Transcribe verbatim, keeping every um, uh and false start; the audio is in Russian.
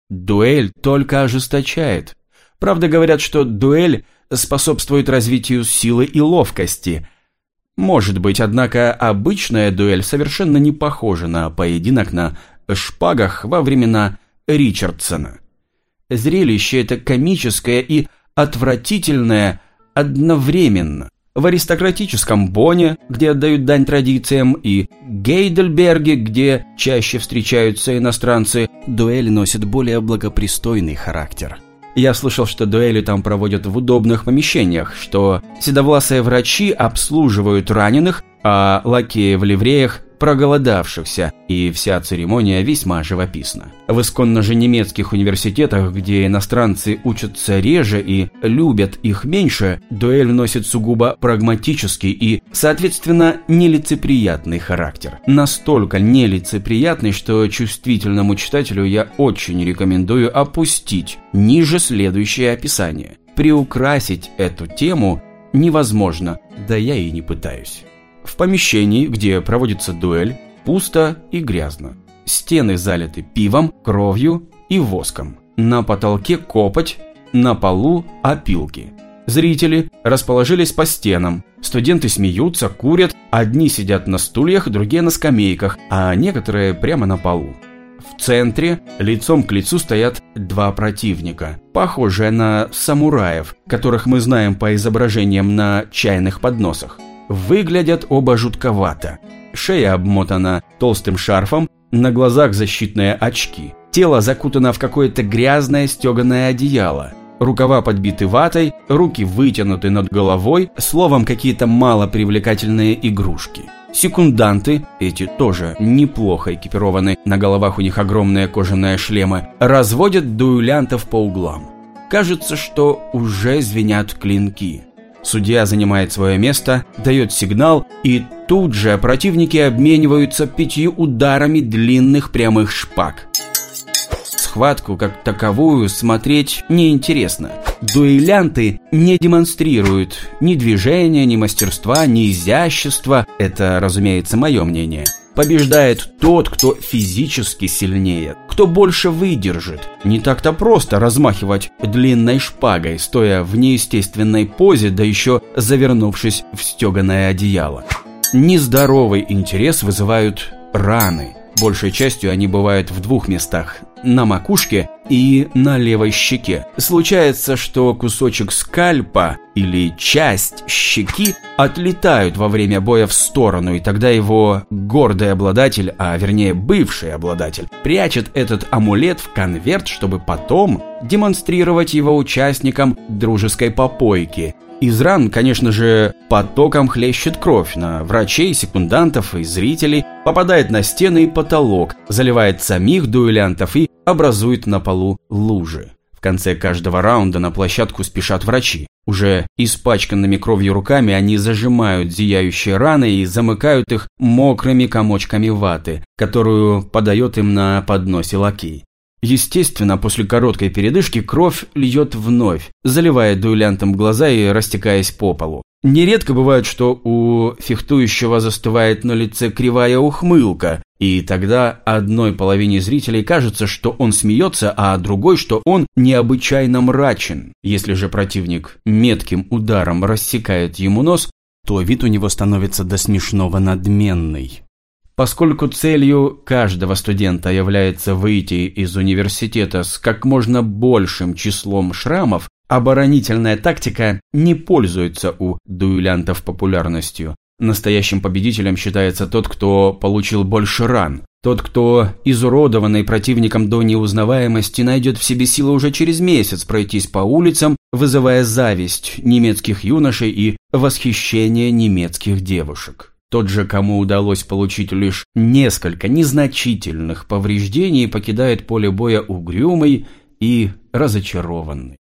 Дуэль только ожесточает. Правда, говорят, что дуэль способствует развитию силы и ловкости. Может быть, однако обычная дуэль совершенно не похожа на поединок на шпагах во времена Ричардсона. Зрелище это комическое и отвратительное одновременно. В аристократическом Бонне, где отдают дань традициям, и Гейдельберге, где чаще встречаются иностранцы, дуэль носит более благопристойный характер. Я слышал, что дуэли там проводят в удобных помещениях, что седовласые врачи обслуживают раненых, а лакеи в ливреях проголодавшихся, и вся церемония весьма живописна. В исконно же немецких университетах, где иностранцы учатся реже и любят их меньше, дуэль носит сугубо прагматический и, соответственно, нелицеприятный характер. Настолько нелицеприятный, что чувствительному читателю я очень рекомендую опустить ниже следующее описание. Приукрасить эту тему невозможно, да я и не пытаюсь. В помещении, где проводится дуэль, пусто и грязно. Стены залиты пивом, кровью и воском. На потолке копоть, на полу опилки. Зрители расположились по стенам. Студенты смеются, курят, одни сидят на стульях, другие на скамейках, а некоторые прямо на полу. В центре лицом к лицу стоят два противника, похожие на самураев, которых мы знаем по изображениям на чайных подносах. Выглядят оба жутковато. Шея обмотана толстым шарфом, на глазах защитные очки. Тело закутано в какое-то грязное стеганое одеяло. Рукава подбиты ватой, руки вытянуты над головой, словом, какие-то малопривлекательные игрушки. Секунданты, эти тоже неплохо экипированы, на головах у них огромные кожаные шлемы, разводят дуэлянтов по углам. Кажется, что уже звенят клинки. Судья занимает свое место, дает сигнал, и тут же противники обмениваются пятью ударами длинных прямых шпаг. Схватку как таковую смотреть неинтересно. Дуэлянты не демонстрируют ни движения, ни мастерства, ни изящества. Это, разумеется, мое мнение. Побеждает тот, кто физически сильнее, кто больше выдержит. Не так-то просто размахивать длинной шпагой, стоя в неестественной позе, да еще завернувшись в стеганое одеяло. Нездоровый интерес вызывают раны. Большей частью они бывают в двух местах – на макушке и на левой щеке. Случается, что кусочек скальпа или часть щеки отлетают во время боя в сторону, и тогда его гордый обладатель, а вернее бывший обладатель, прячет этот амулет в конверт, чтобы потом демонстрировать его участникам дружеской попойки. Из ран, конечно же, потоком хлещет кровь на врачей, секундантов и зрителей, попадает на стены и потолок, заливает самих дуэлянтов и образует на полу лужи. В конце каждого раунда на площадку спешат врачи. Уже испачканными кровью руками они зажимают зияющие раны и замыкают их мокрыми комочками ваты, которую подает им на подносе лакей. Естественно, после короткой передышки кровь льет вновь, заливая дуэлянтам глаза и растекаясь по полу. Нередко бывает, что у фехтующего застывает на лице кривая ухмылка, и тогда одной половине зрителей кажется, что он смеется, а другой, что он необычайно мрачен. Если же противник метким ударом рассекает ему нос, то вид у него становится до смешного надменный. Поскольку целью каждого студента является выйти из университета с как можно большим числом шрамов, оборонительная тактика не пользуется у дуэлянтов популярностью. Настоящим победителем считается тот, кто получил больше ран. Тот, кто, изуродованный противником до неузнаваемости, найдет в себе силы уже через месяц пройтись по улицам, вызывая зависть немецких юношей и восхищение немецких девушек. Тот же, кому удалось получить лишь несколько незначительных повреждений, покидает поле боя угрюмый и разочарованный.